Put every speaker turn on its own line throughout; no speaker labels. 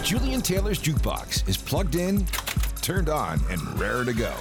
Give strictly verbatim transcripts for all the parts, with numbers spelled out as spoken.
Julian Taylor's Jukebox is plugged in, turned on, and raring to go.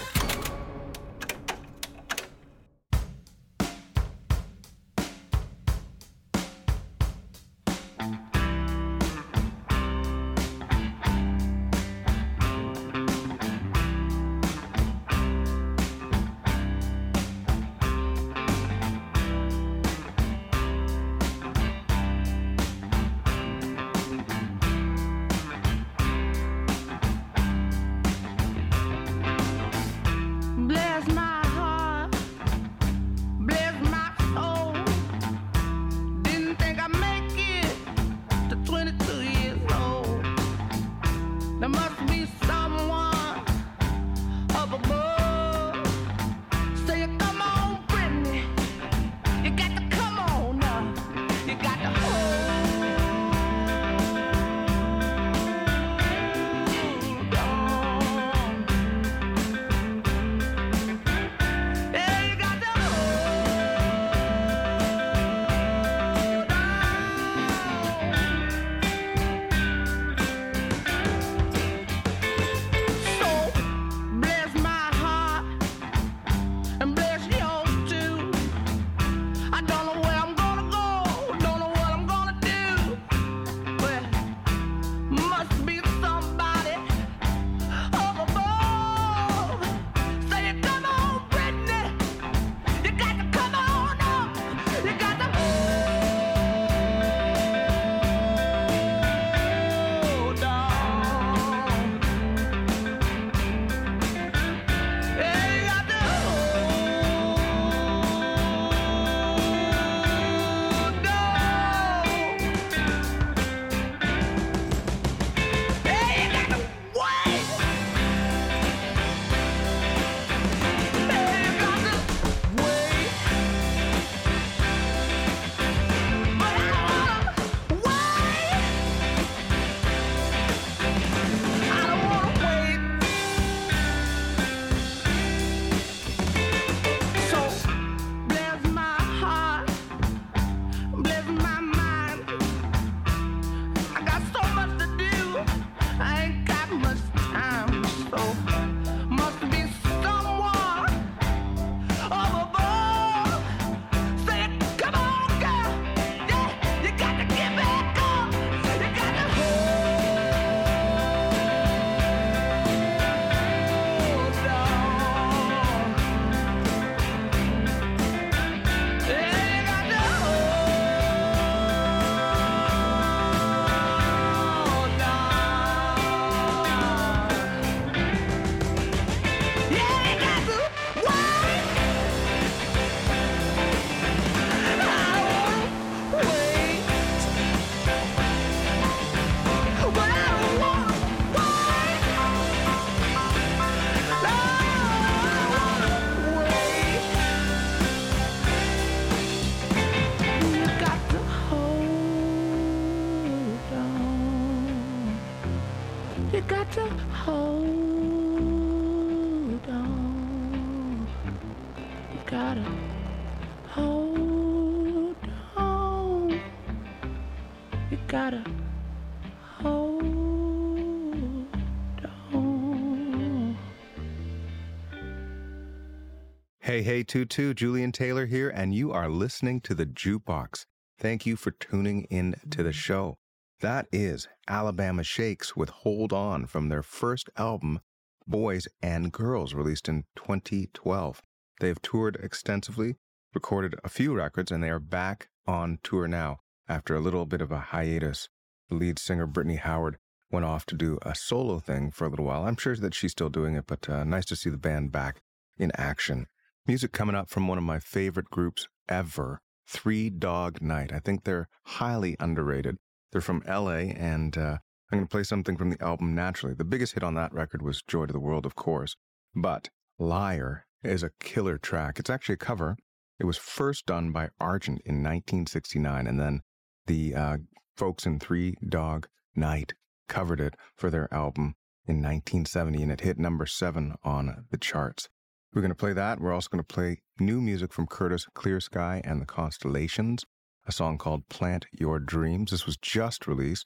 Hey, hey, Tutu, Julian Taylor here, and you are listening to The Jukebox. Thank you for tuning in to the show. That is Alabama Shakes with Hold On from their first album, Boys and Girls, released in twenty twelve. They have toured extensively, recorded a few records, and they are back on tour now after a little bit of a hiatus. The lead singer, Brittany Howard, went off to do a solo thing for a little while. I'm sure that she's still doing it, but uh, nice to see the band back in action. Music coming up from one of my favorite groups ever, Three Dog Night. I think they're highly underrated. They're from L A, and uh, I'm going to play something from the album Naturally. The biggest hit on that record was Joy to the World, of course, but Liar is a killer track. It's actually a cover. It was first done by Argent in nineteen sixty-nine, and then the uh, folks in Three Dog Night covered it for their album in nineteen seventy, and it hit number seven on the charts. We're going to play that. We're also going to play new music from Curtis Clear Sky and the Constellations, a song called Plant Your Dreams. This was just released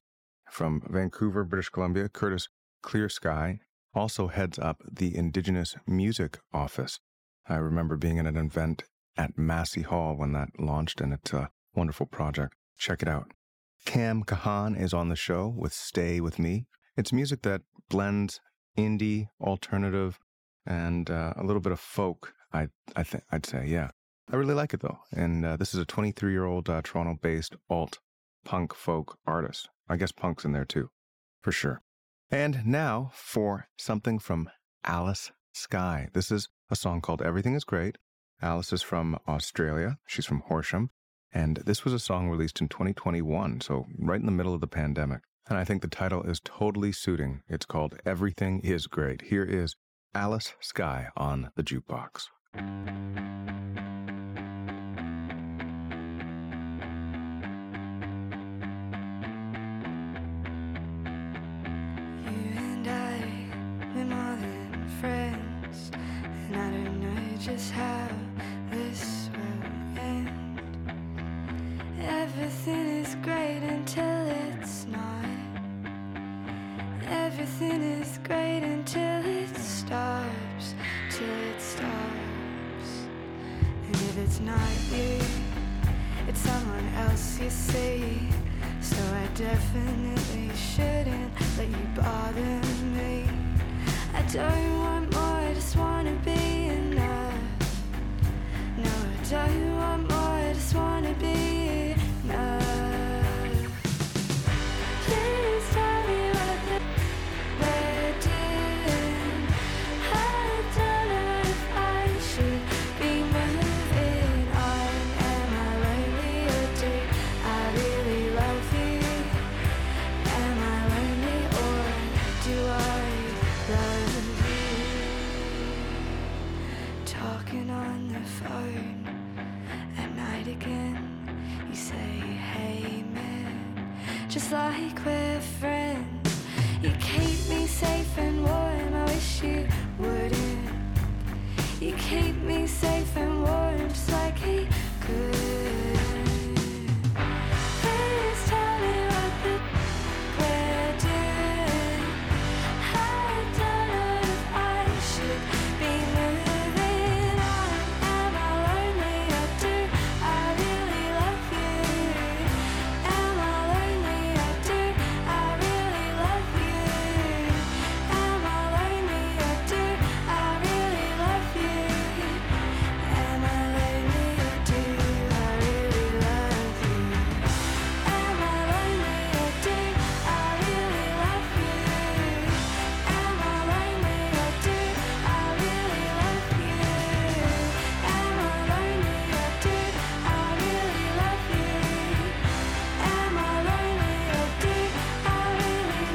from Vancouver, British Columbia, Curtis Clearsky, also heads up the Indigenous Music Office. I remember being at an event at Massey Hall when that launched, and it's a wonderful project. Check it out. Cam Kahan is on the show with Stay With Me. It's music that blends indie, alternative, and uh, a little bit of folk, I, I think I'd say, yeah. I really like it, though. And uh, this is a twenty-three-year-old uh, Toronto-based alt-punk folk artist. I guess punk's in there, too, for sure. And now for something from Alice Skye. This is a song called Everything Is Great. Alice is from Australia. She's from Horsham. And this was a song released in twenty twenty-one, so right in the middle of the pandemic. And I think the title is totally suiting. It's called Everything Is Great. Here is Alice Skye on the Jukebox.
Just how this will end. Everything is great until it's not. Everything is great until it stops, till it stops. And if it's not you, it's someone else you see. So I definitely shouldn't let you bother me. I don't want more, I just wanna be enough. No, I don't want more, I just wanna be enough. Please tell me what we're doing. I don't know if I should be moving on. Am I lonely or do I really love you? Am I lonely or do I love you? Talking on the phone at night again, you say, hey man, just like we're friends. You keep me safe and warm, I wish you wouldn't. You keep me safe and warm, just like he could. Please tell me what the we're doing. I don't know if I should be moving on. Am I lonely or do I really love you? Am I lonely or do I really love you? Am I lonely or do I really love you? Am I lonely or do I really love you? Am I lonely or do I really love you? Am I lonely or do I really love you? Am I lonely or do I really love you? Am I lonely or do I really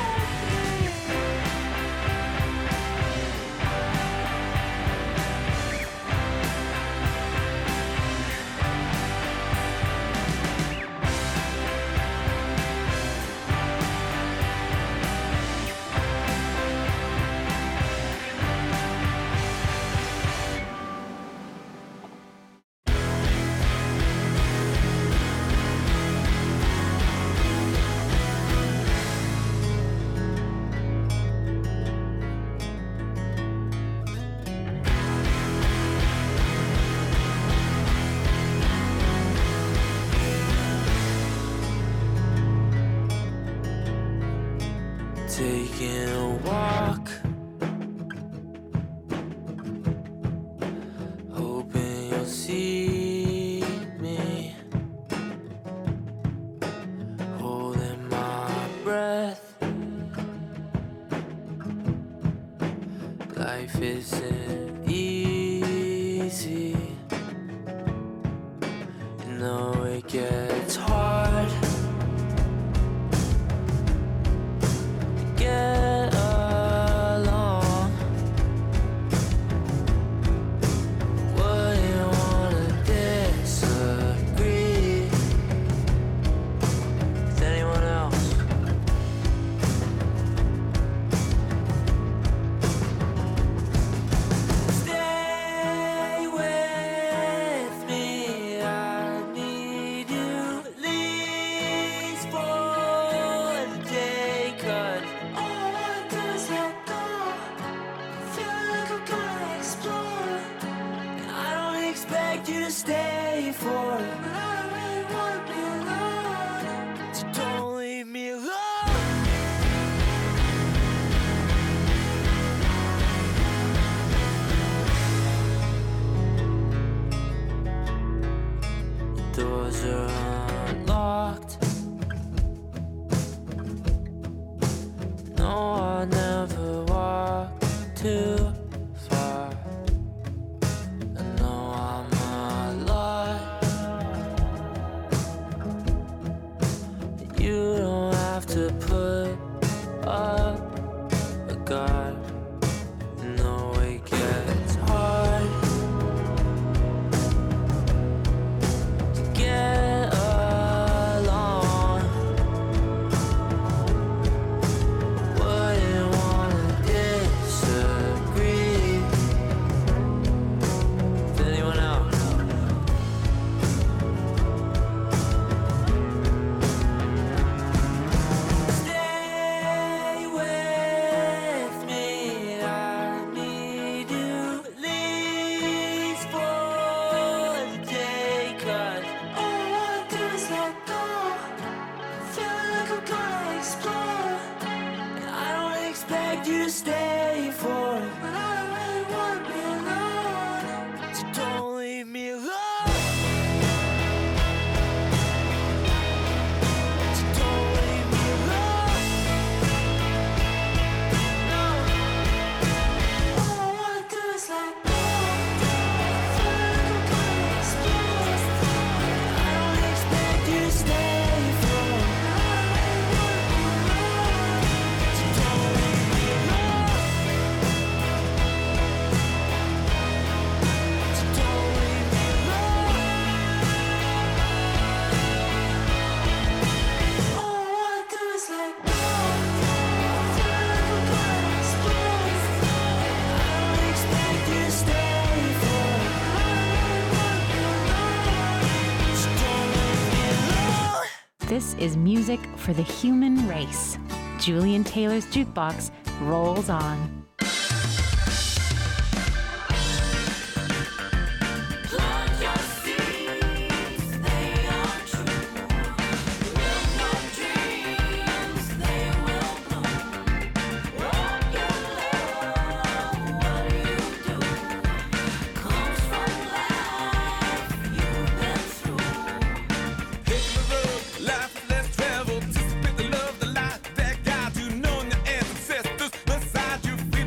taking a walk, hoping you'll see me, holding my breath. Life isn't easy, you know it gets hard. Get along. Wouldn't wanna disagree with anyone else.
expect you to stay for it, but I don't really wanna be alone. So don't leave me alone. The doors are unlocked. No, I never walk too far. I know I'm a lot. You don't have to put up a guard. No, it gets hard to get along. Wouldn't wanna disagree with anyone else. Stay with me. I need you at least for the day, 'cause all I wanna do is let go. Feeling like I'm gonna explode. And I don't expect you to stay for it, but I don't really wanna be alone. So don't leave me alone. So don't leave me alone. No. All I wanna do is let go. Feeling like I'm gonna explode. I don't expect you to stay for it, but I don't really wanna be alone. So don't leave me alone. So don't leave me alone. All I wanna do is let go. Feeling like I'm gonna explode. I don't expect you to stay for it, but I don't really wanna be alone. So don't leave me alone.
This is music for the human race. Julian Taylor's Jukebox rolls on.
Plant your seeds, they are true. Build your dreams, they will bloom. What you love, what you do, comes from life you've been through.
Hit the road, life is less travel. Just spit the love, the life that guides you, knowing your ancestors beside you. Feel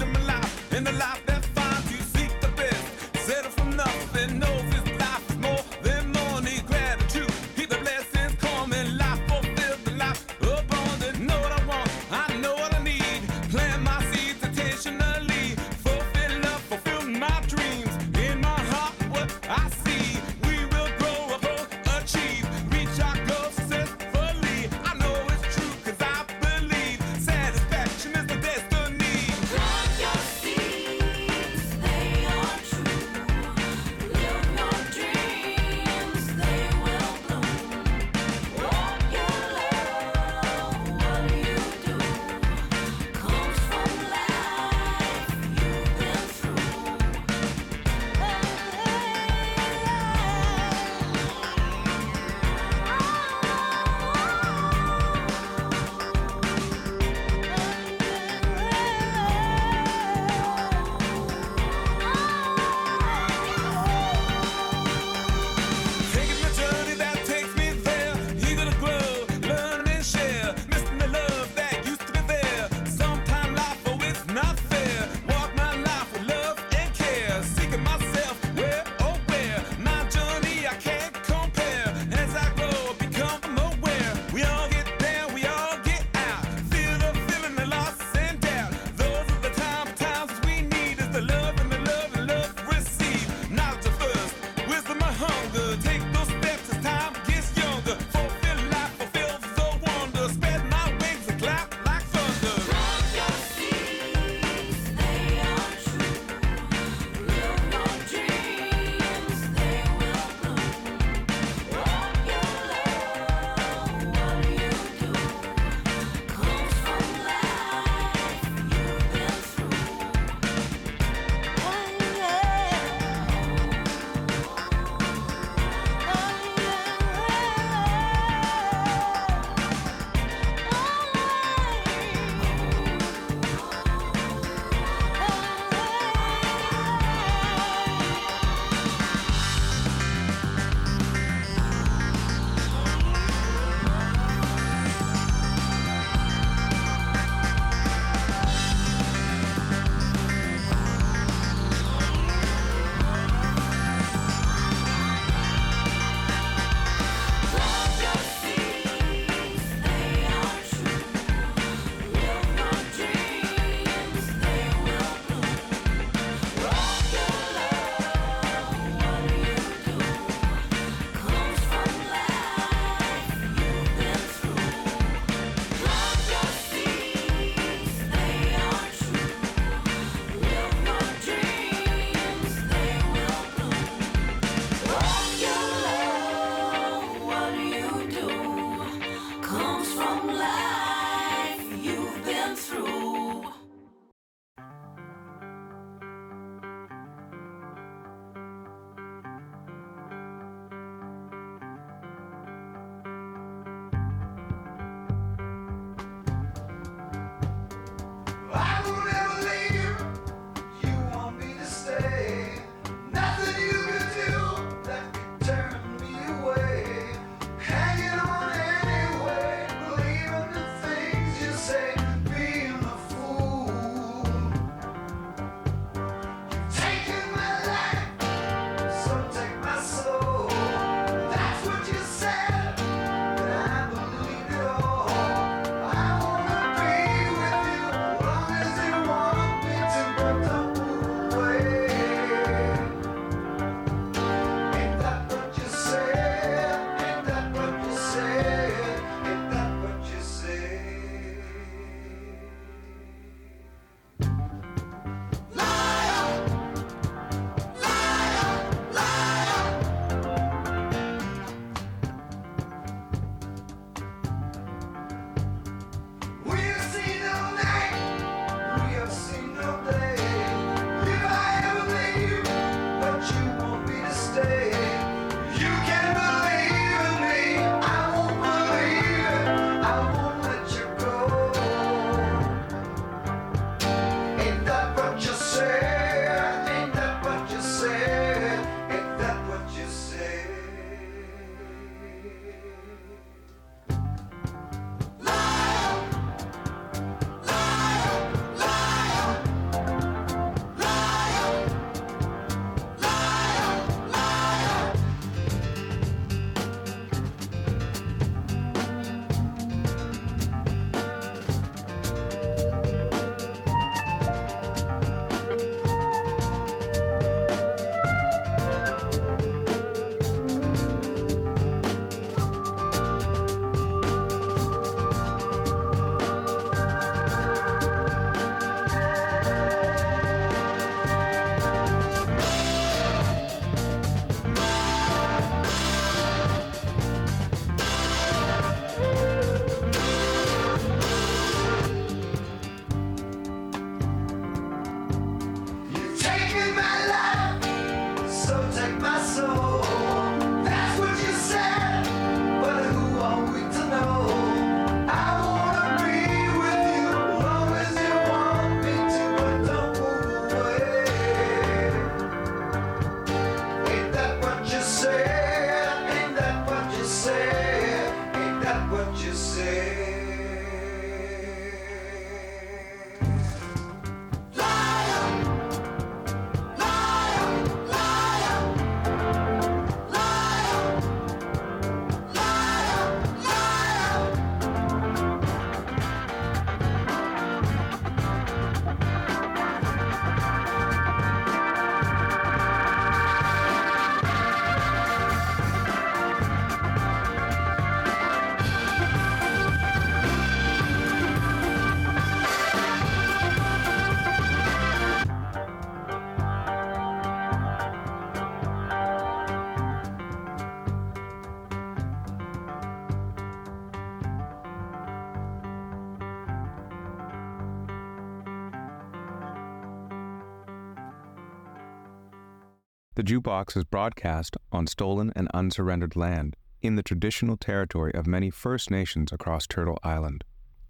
The Jukebox is broadcast on stolen and unsurrendered land in the traditional territory of many First Nations across Turtle Island.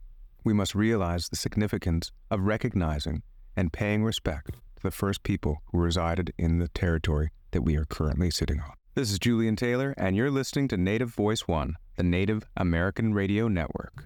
We must realize the significance of recognizing and paying respect to the first people who resided in the territory that we are currently sitting on. This is Julian Taylor, and you're listening to Native Voice One, the Native American Radio Network.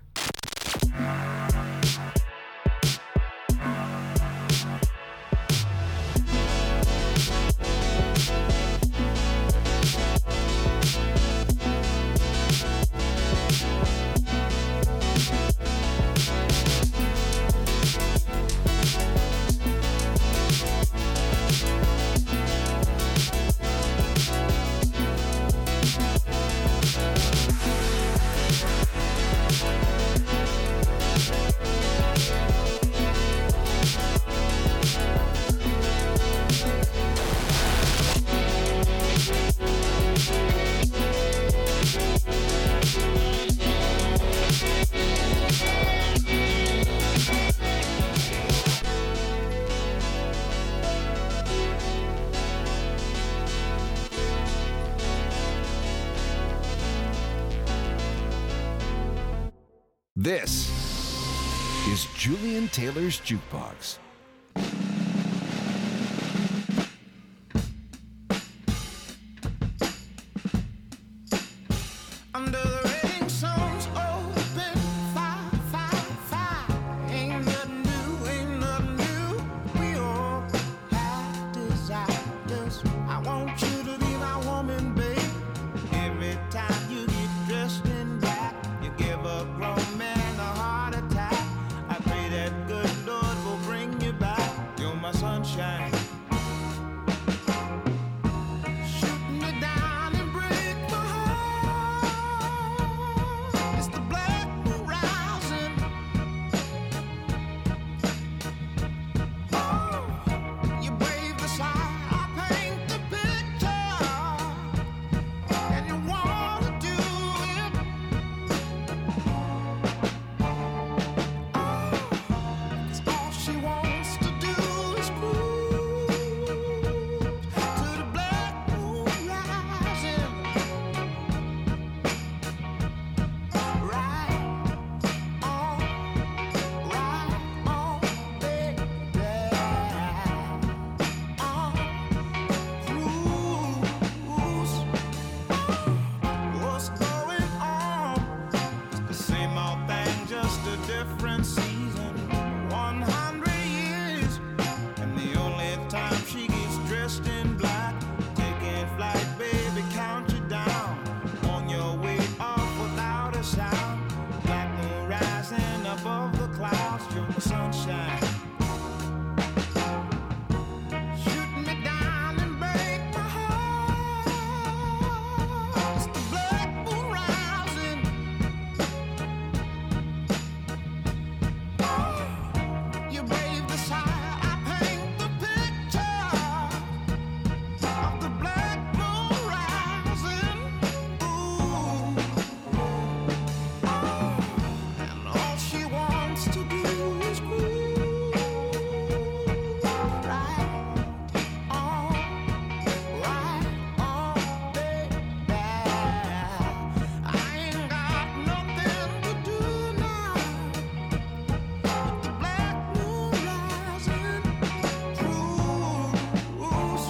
This is Julian Taylor's Jukebox.
Under the rain, sun's open, fire, fire, fire. Ain't nothing new, ain't nothing new. We all have desires. I want you to be my woman, babe. Every time you get dressed in black, you give a grown man a heart attack. I pray that good Lord will bring sunshine. Shoot me down and break my heart. It's the black moon rising. Oh, you brave the side, I paint the picture of the black moon rising. Ooh, oh, and all she wants to do is groove right on, right on, baby. I ain't got nothing to do now. The black moon rising, cruise.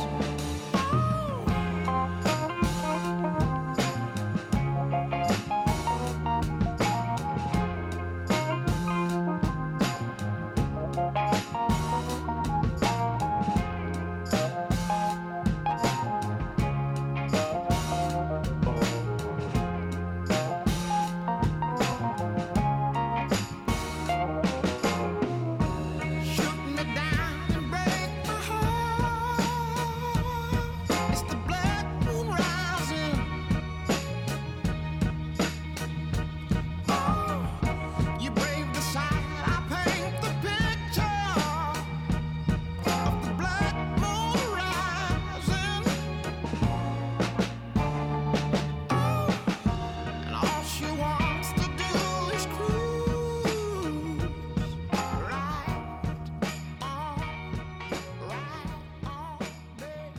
Shoot me down and break my heart. It's the black moon rising. Oh, you brave the side, I paint the picture of the black moon rising. Oh, and all she wants to do is cruise right on, right on, baby.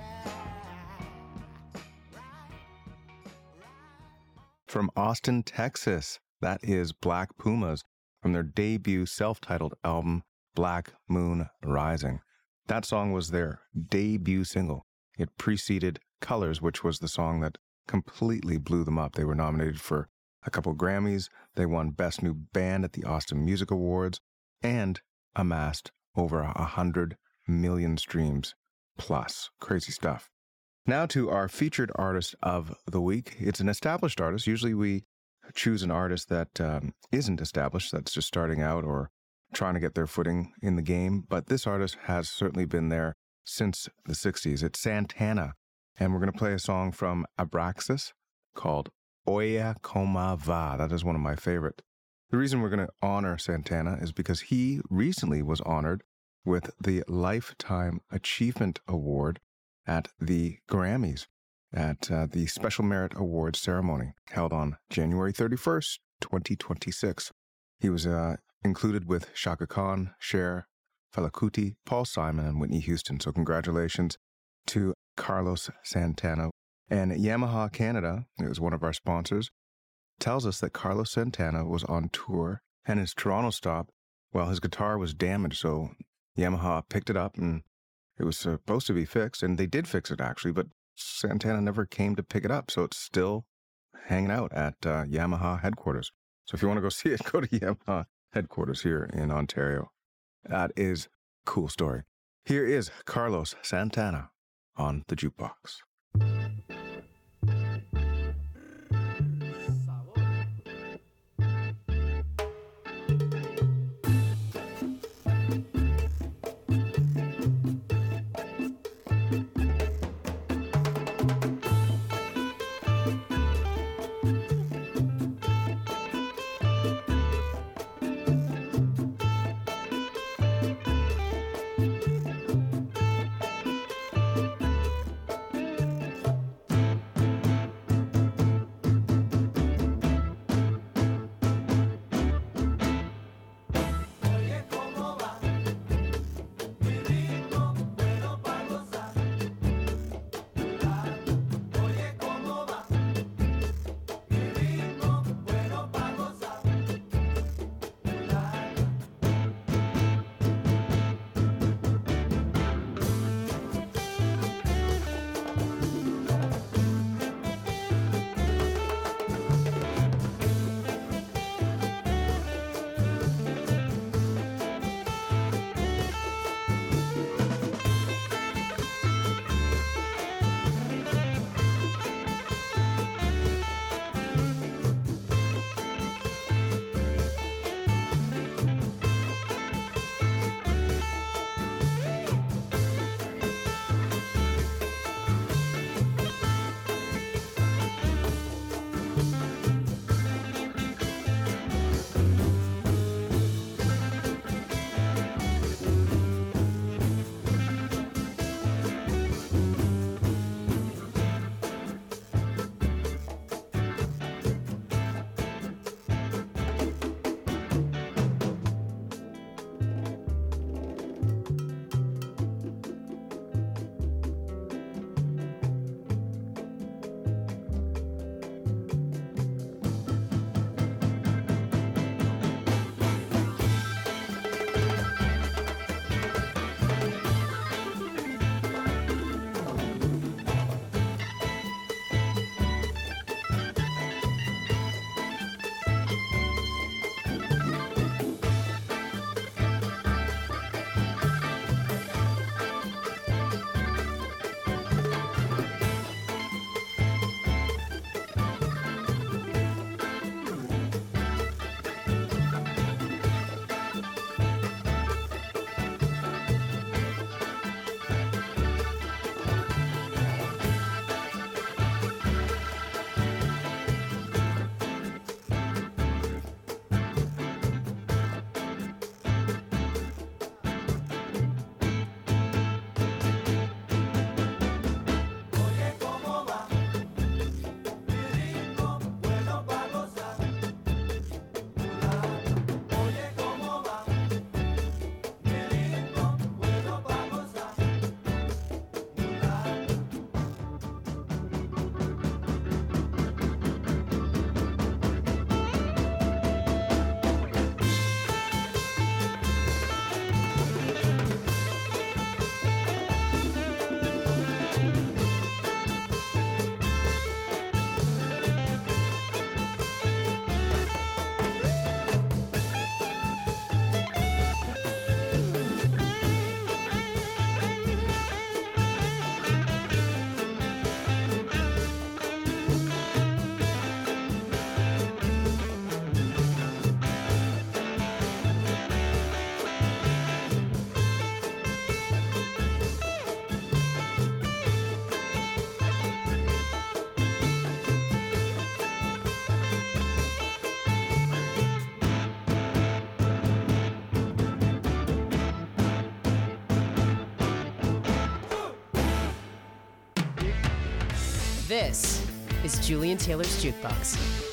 From Austin, Texas, that is Black Pumas from their debut self-titled album, Black Moon Rising. That song was their debut single. It preceded Colors, which was the song that completely blew them up. They were nominated for a couple Grammys. They won Best New Band at the Austin Music Awards and amassed over a hundred million streams plus. Crazy stuff. Now to our featured artist of the week. It's an established artist. Usually we choose an artist that um, isn't established, that's just starting out or trying to get their footing in the game. But this artist has certainly been there since the sixties. It's Santana. And we're going to play a song from Abraxas called Oye Como Va. That is one of my favorite. The reason we're going to honor Santana is because he recently was honored with the Lifetime Achievement Award at the Grammys at uh, the Special Merit Awards ceremony held on January thirty-first, twenty twenty-six. He was uh, included with Shaka Khan, Cher, Fela Kuti, Paul Simon, and Whitney Houston. So congratulations to Carlos Santana. And Yamaha Canada, who is one of our sponsors, tells us that Carlos Santana was on tour and his Toronto stop, well, his guitar was damaged, so Yamaha picked it up and it was supposed to be fixed, and they did fix it actually, but Santana never came to pick it up, so it's still hanging out at uh, Yamaha headquarters. So if you want to go see it, go to Yamaha headquarters here in Ontario. That is a cool story. Here is Carlos Santana on the Jukebox.
This is Julian Taylor's Jukebox.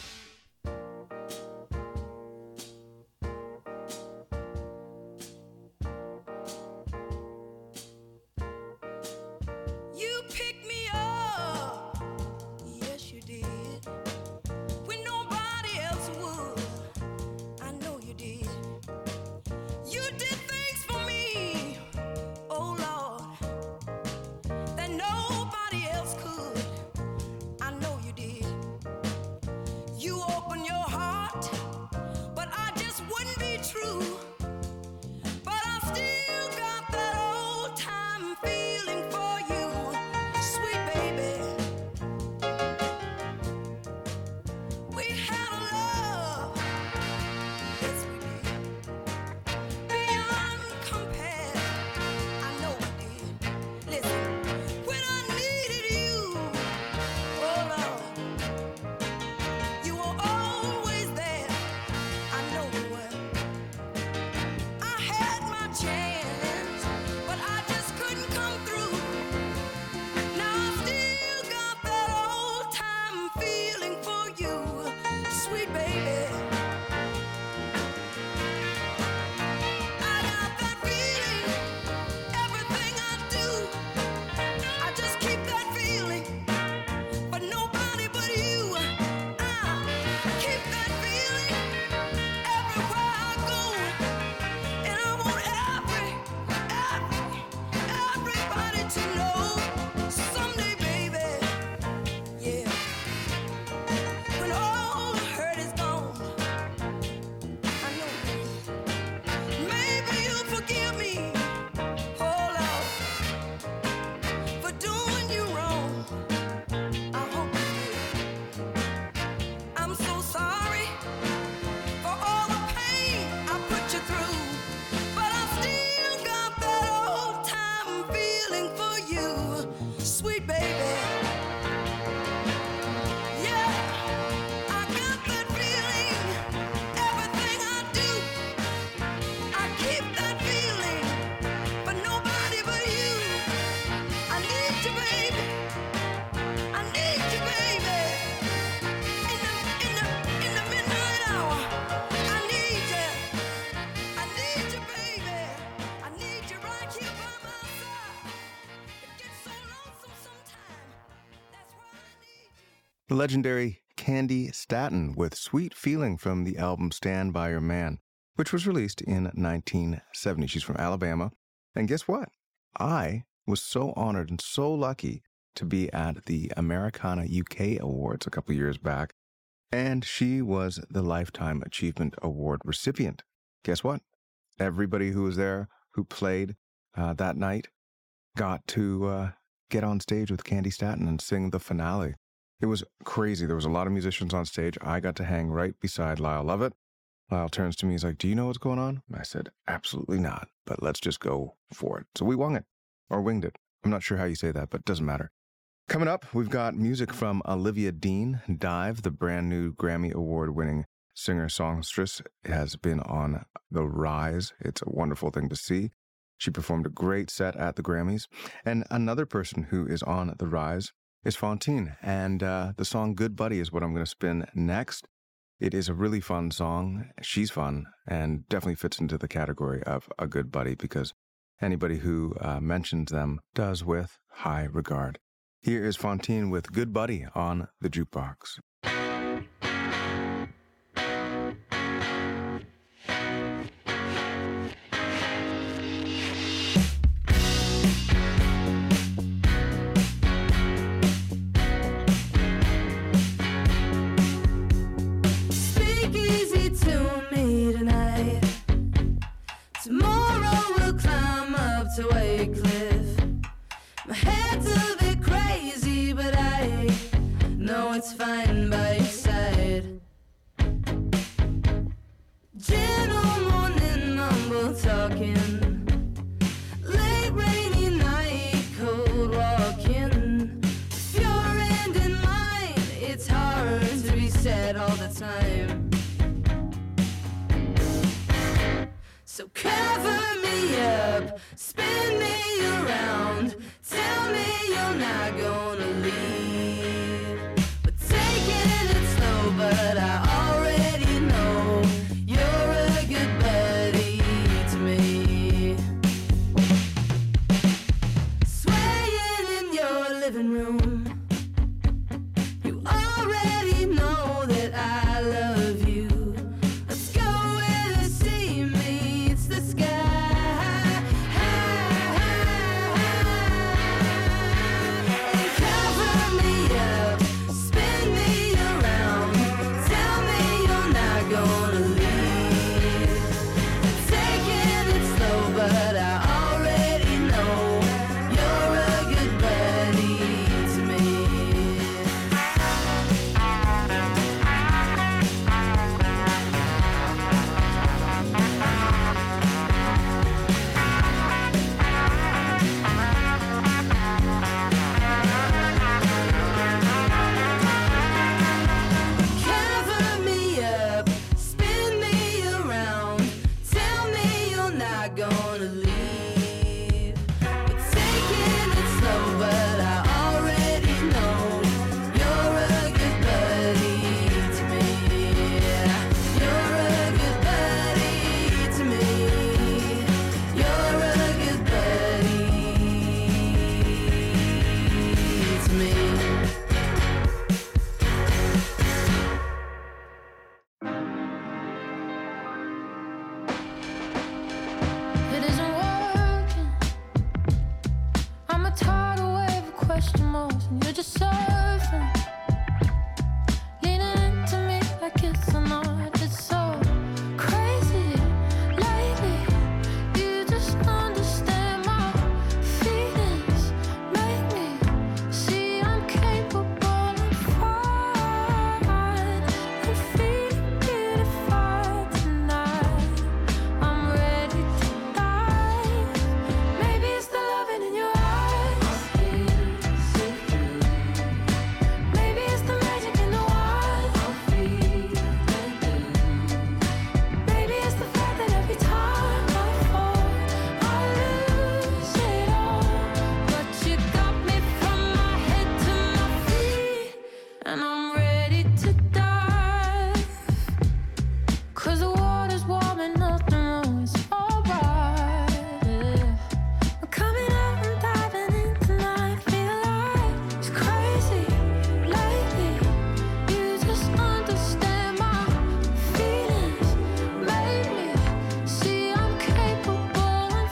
You picked me up, yes you did, when nobody else would. I know you did. You did things for me, oh Lord, that nobody else could. I know you did. You opened your heart, but I just wouldn't be true. But I still got that old time feeling for you, sweet baby. We had a love, yes we did, beyond compare. I know we did. Listen, when I needed you, oh Lord, you were always there. I know you were. I had my chance, but I just couldn't come through. Now I still got that old time feeling for you, sweet baby. I got that feeling, everything I do, I just keep that feeling for nobody but you. I keep that feeling everywhere I go. And I want every, every, everybody to know someday, baby, yeah, when all the hurt is gone, I know you will. Maybe you'll forgive me, oh Lord, for doing you wrong. I hope you will. I'm so sorry for all the pain I put you through, but I still got that old time feeling for you, sweet baby. Yeah, I got that feeling, everything I do, I keep that feeling for nobody but you. I need you, baby. I need you, baby. In the, in the, in the midnight hour, I need you. I need you, baby. I need you right here by my side. It gets so lonesome sometimes. That's why I need you.
The legendary Candy Staton with Sweet Feeling from the album Stand By Your Man, which was released in nineteen seventy. She's from Alabama. And guess what? I was so honored and so lucky to be at the Americana U K Awards a couple years back, and she was the Lifetime Achievement Award recipient. Guess what? Everybody who was there who played uh, that night got to uh, get on stage with Candy Staton and sing the finale. It was crazy. There was a lot of musicians on stage. I got to hang right beside Lyle Lovett. Lyle turns to me, he's like, "Do you know what's going on?" I said, "Absolutely not, but let's just go for it." So we wung it, or winged it. I'm not sure how you say that, but it doesn't matter. Coming up, we've got music from Olivia Dean. Dive, the brand new Grammy Award-winning singer-songstress, has been on the rise. It's a wonderful thing to see. She performed a great set at the Grammys. And another person who is on the rise is Fontaine. And uh, the song Good Buddy is what I'm going to spin next. It is a really fun song. She's fun and definitely fits into the category of a good buddy because anybody who uh, mentions them does with high regard. Here is Fontaine with Good Buddy on the Jukebox.
Speak easy to me tonight. Tomorrow we'll climb up to Wycliffe. My head's a bit crazy, but I know it's fine by your side. Gentle morning, mumble talking. Late rainy night, cold walking. With your hand in mine, it's hard to be sad all the time. So cover me up, spin me around. Tell me you're not gonna leave.
not gonna leave. But taking it slow, but I already know you're a good buddy to me. You're a good buddy to me. You're a good buddy to me.
It isn't working. I'm a tidal wave of question marks, and you're just surfing, leaning into me like it's an art. It's so crazy lately. You just understand my feelings, make me see I'm capable of fine and feeling beautified tonight. I'm ready to dive. Maybe it's the loving in your eyes. Maybe it's the magic in the wild. Maybe it's the fact that every time I fall, I lose it all. But you got me from my head to my feet, and I'm ready to dive. Cause the water's warm and nothing wrong, it's alright. Yeah. I'm coming out and diving in tonight. Feel like it's crazy lately. You just understand my feelings, make me see I'm capable and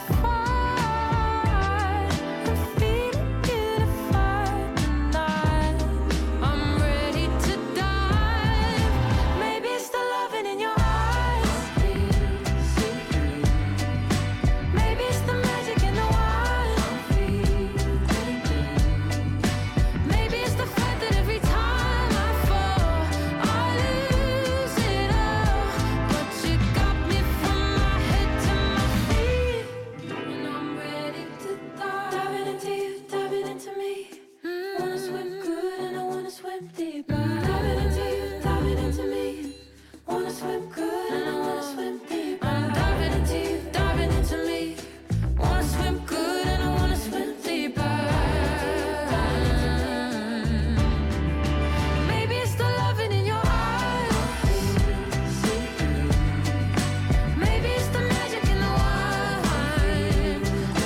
fine and feeling beautified tonight. I'm ready to dive. Maybe it's the loving in your eyes. Maybe it's the magic in the wild. Maybe it's the fact that every time I fall, I lose it all. But you got me from my head to my feet, and I'm ready to dive. Diving into you, diving into me. Wanna swim good and I wanna swim deep. Diving into you, diving into me. Wanna swim good and I wanna swim deep. I'm diving into you, diving into me. Wanna swim good and I wanna swim deeper. Maybe it's the loving in your eyes. Maybe it's the magic in the wine.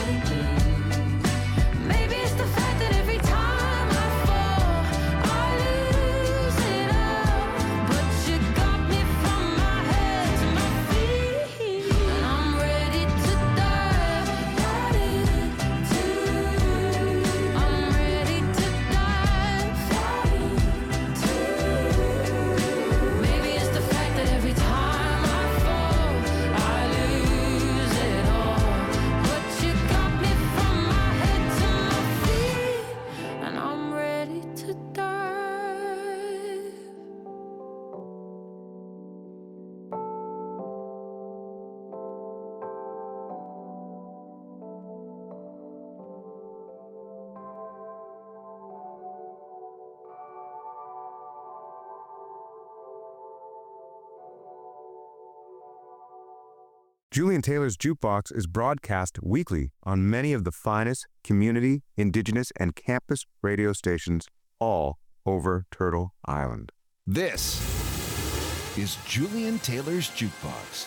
Maybe it's the fact that every time I fall, I lose it all. But you got me from my head to my feet, and I'm ready to dive. Ready to, I'm ready to dive. To, maybe it's the fact that every time I fall, I lose it all. But you got me from my head to my feet, and I'm ready to dive.
Julian Taylor's Jukebox is broadcast weekly on many of the finest community, indigenous, and campus radio stations all over Turtle Island.
This is Julian Taylor's Jukebox.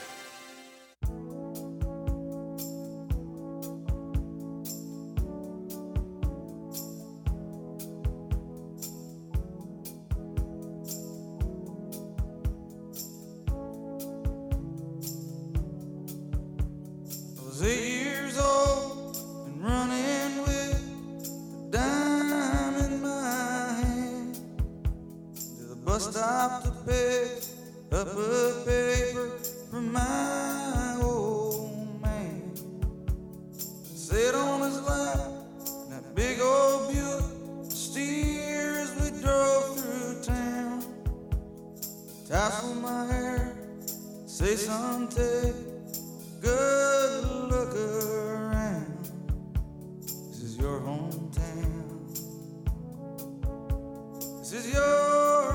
I was eight years old and running with a dime in my hand to the bus stop to pick up a paper from my old man. Sit on his lap in that big old Buick, steer as we drove through town. Tassel my hair, say son, take good look around. This is your hometown. This is your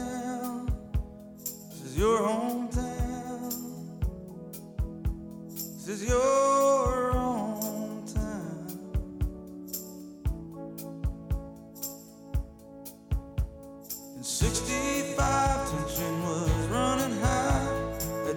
hometown. This is your hometown. This is your own town. In sixty-five, tension was running high at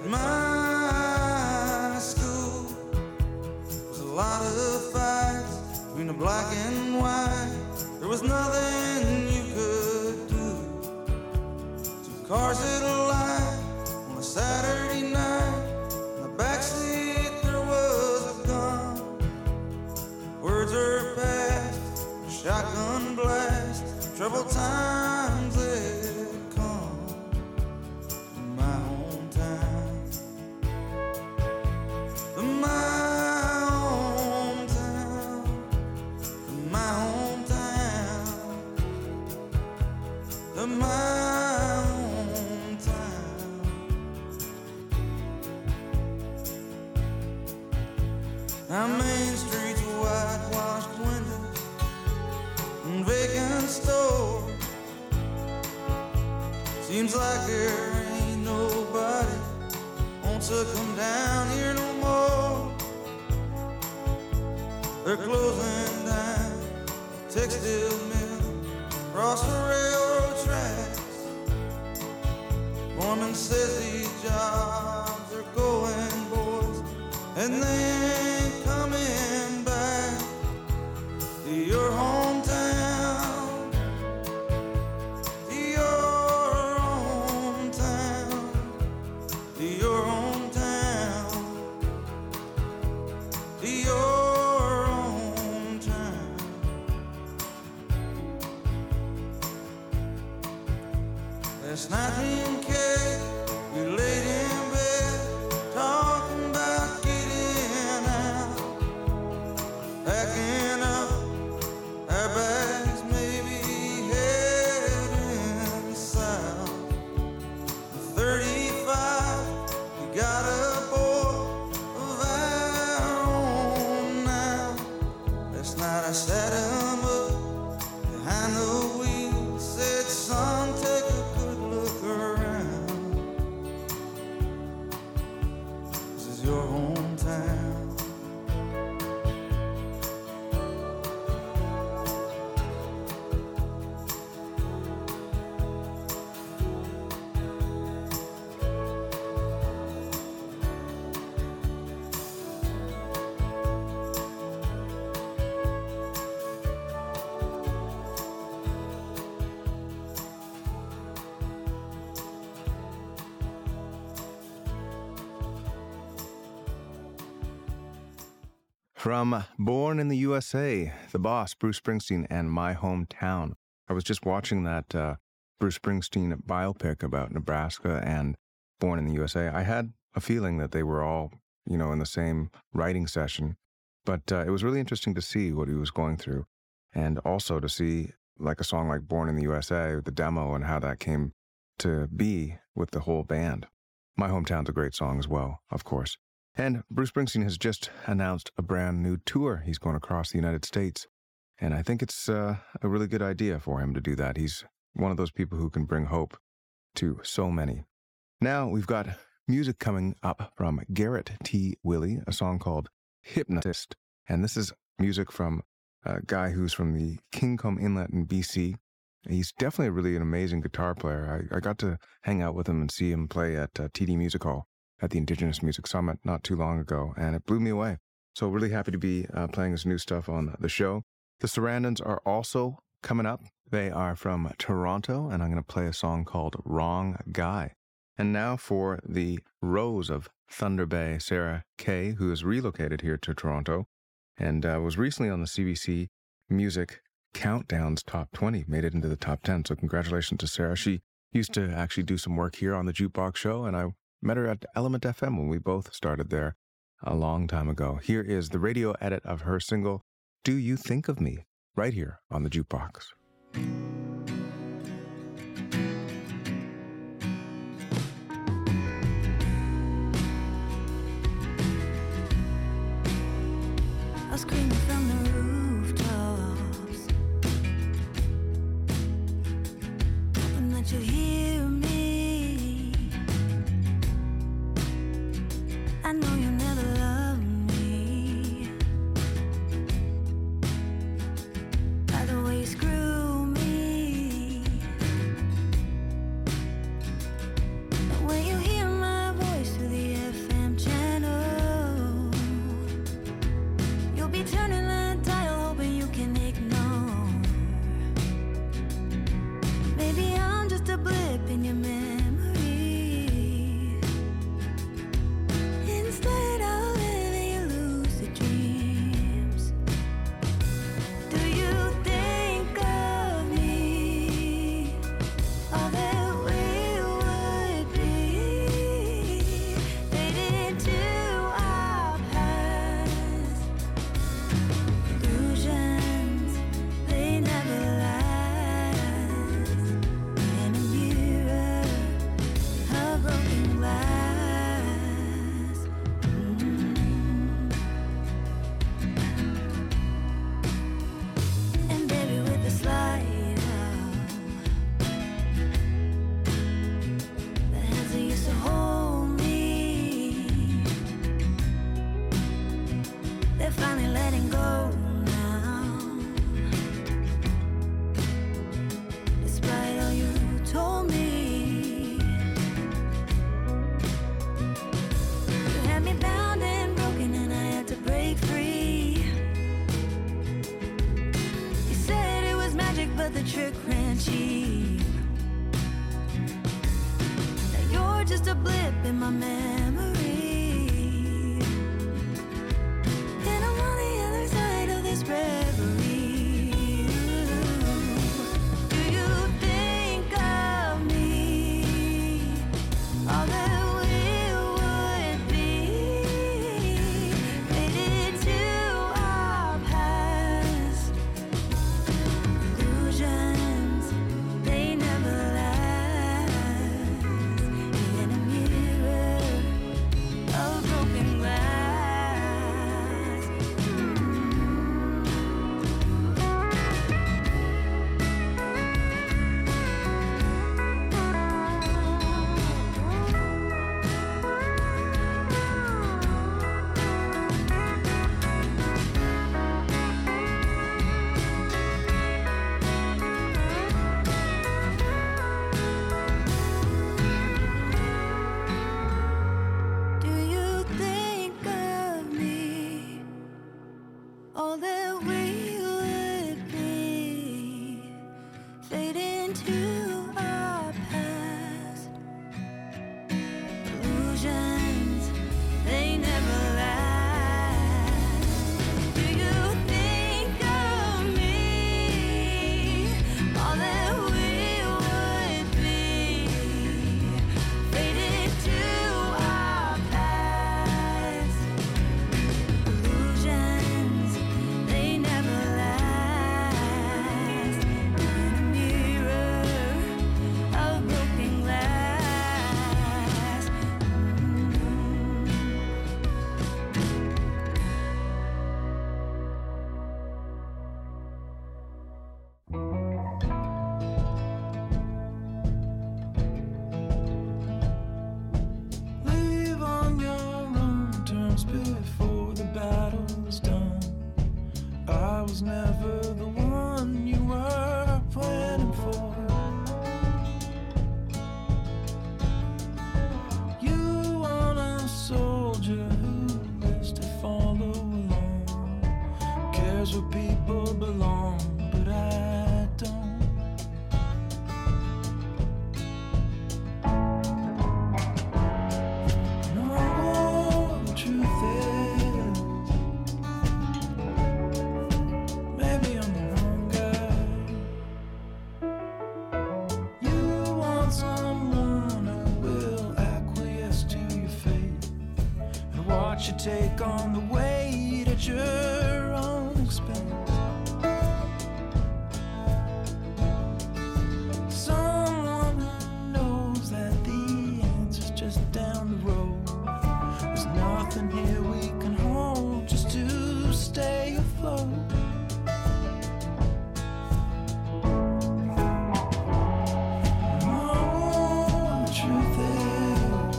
my school. There was a lot of fights between the black and white. There was nothing you could do. Two cars at a light on a Saturday night. In the backseat there was a gun. Words are passed, a shotgun blast. Troubled times had come to my hometown. To my hometown. To my hometown. To my hometown. Now Main Street's whitewashed windows and vacant stores. Seems like there ain't nobody wants to come down here no more. They're closing down the textile mill across the railroad tracks. Foreman says these jobs are going, boys, and they ain't coming back to your hometown, to your hometown, to your hometown, to your hometown. Last night me and Kay, we laid in bed talking about getting out, packing up our bags, maybe heading south. At thirty-five, we got a boy of our own now. Last night I sat him up behind the wheel, said, son, take a good look around. This is your hometown.
From Born in the U S A, The Boss, Bruce Springsteen, and My Hometown. I was just watching that uh, Bruce Springsteen biopic about Nebraska and Born in the U S A. I had a feeling that they were all, you know, in the same writing session, but uh, it was really interesting to see what he was going through, and also to see like a song like Born in the U S A, the demo, and how that came to be with the whole band. My Hometown's a great song as well, of course. And Bruce Springsteen has just announced a brand new tour. He's going across the United States. And I think it's uh, a really good idea for him to do that. He's one of those people who can bring hope to so many. Now we've got music coming up from Garrett T. Willey, a song called Hypnotist. And this is music from a guy who's from the Kingcombe Inlet in B C. He's definitely really an amazing guitar player. I, I got to hang out with him and see him play at uh, T D Music Hall at the Indigenous Music Summit not too long ago, and it blew me away. So really happy to be uh, playing his new stuff on the show. The Sarandons are also coming up. They are from Toronto, and I'm going to play a song called Wrong Guy. And now for the Rose of Thunder Bay, Sarah Kay, who has relocated here to Toronto and uh, was recently on the C B C Music Countdown's Top twenty, made it into the top ten. So congratulations to Sarah. She used to actually do some work here on the Jukebox Show, and I met her at Element F M when we both started there a long time ago. Here is the radio edit of her single, Do You Think of Me, right here on the Jukebox.
I was screaming from the rooftops, hoping that you hear me. I know you never loved they're finally letting go now. Despite all you told me, you had me bound and broken and I had to break free. You said it was magic but the trick ran cheap. Now you're just a blip in my memory, and I'm on the other side of this reverie. Do you think of me, all that we would be, faded to our past? Illusions, they never last. In a mirror of broken glass. Do you think of me, all that we would be, fade into our past? Illusions, they never last. Do you think of me, all that we would be, faded to our past? Illusions, they never last. In a mirror of broken glass.
Live on your own terms before the battle's done. I was never the one you were planning for. You want a soldier who lives to follow along, cares where people belong, but I don't. No, the truth is, maybe I'm the wrong guy. You want someone who will acquiesce to your fate and watch you take on the weight at your own expense. Someone who knows that the answer's just down the road. There's nothing here we can hold just to stay afloat. Oh, the truth is,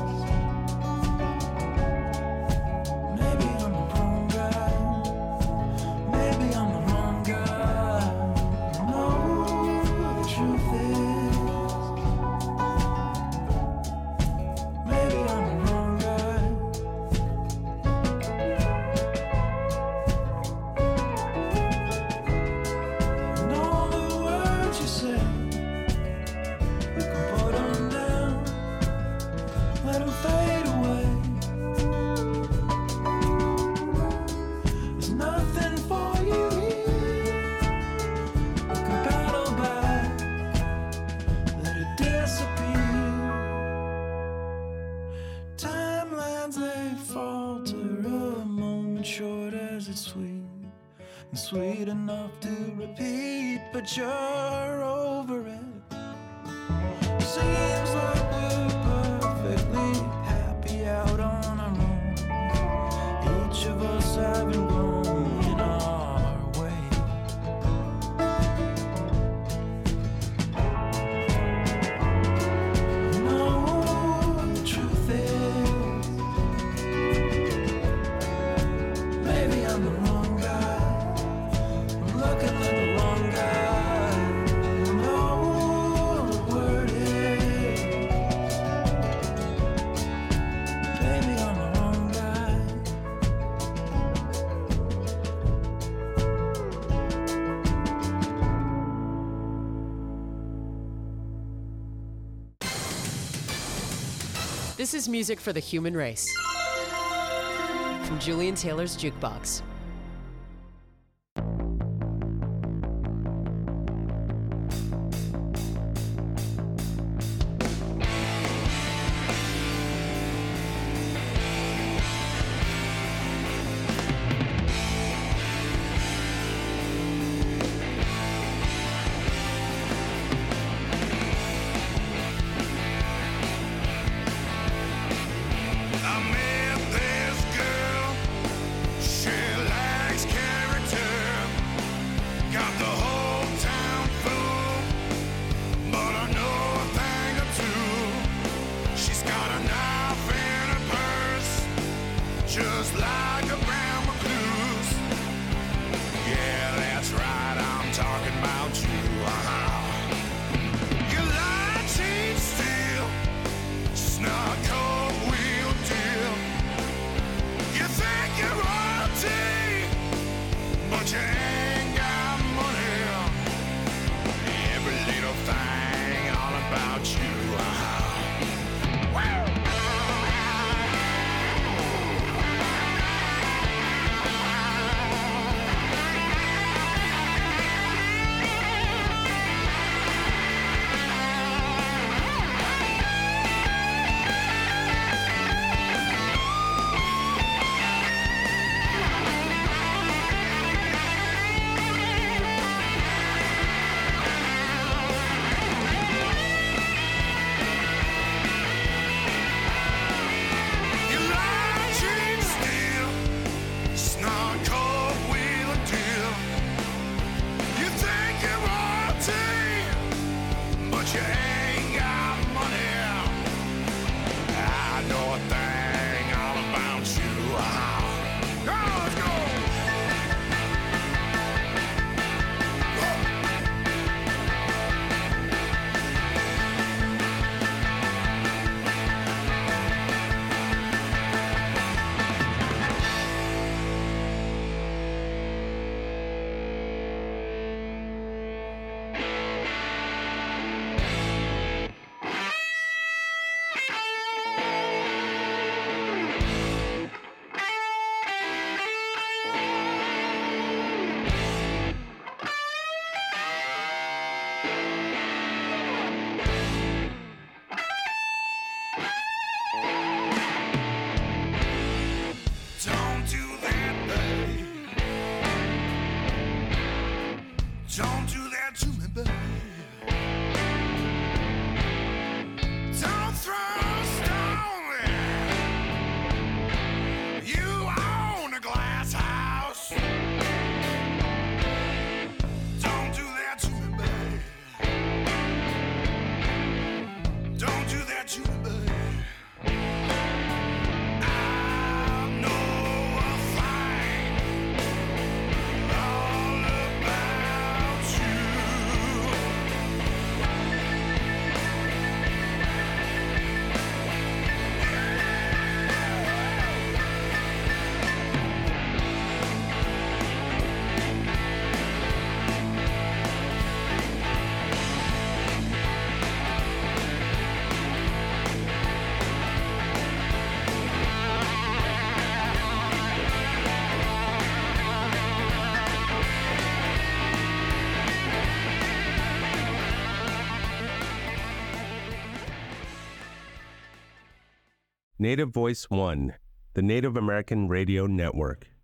maybe I'm the wrong guy. Maybe I'm the wrong guy. No, the truth is, maybe I'm the wrong guy. And all the words you say, you can put them down, let them fade away. There's nothing for you here. You can paddle back, let it disappear. Timelines they falter, a moment short as it's sweet, and sweet enough to repeat, but you're over it. Seems like we're perfectly happy out on our own, each of us having grown in our way. No, the truth is, maybe I'm I'm the wrong guy. I'm looking like the wrong guy. You know the word is. Baby, I'm the wrong guy.
This is music for the human race. From Julian Taylor's Jukebox.
I met this girl. She likes character. Got the whole town full. But I know a thing or two. She's got a knife in her purse. Just like a brown recluse. Yeah, that's right. I'm talking about you. Uh-huh. You lie, cheat, steal. Snark, cold wheel deal. You think you're royalty, but you ain't got money. Every little thing all about you. Uh-huh. Wow. You lie, cheat, steal. Snark, cold wheel and deal. You think you're royalty, but you ain't got money. I know a thing all about you. Uh-huh. Oh, let's go. Don't do that, babe. Don't do that to me, babe. Don't throw a stone. You own a glass house. Don't do that to me, babe. Don't do that to me, babe. I know a thing all about you.
Native Voice One, the Native American Radio Network.